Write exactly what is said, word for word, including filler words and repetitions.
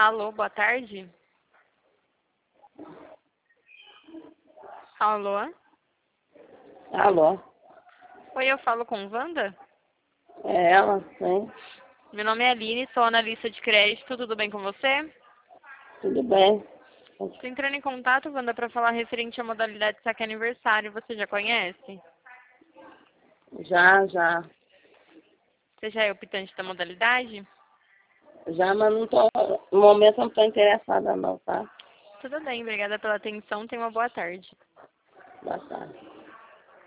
Alô, boa tarde. Alô? Alô? Oi, eu falo com Wanda? É ela, sim. Meu nome é Aline, sou analista de crédito, tudo bem com você? Tudo bem. Estou entrando em contato, Wanda, para falar referente à modalidade Saque Aniversário. Você já conhece? Já, já. Você já é optante da modalidade? Já, mas não tô. No momento eu não tô interessada não, tá? Tudo bem, obrigada pela atenção. Tenha uma boa tarde. Boa tarde.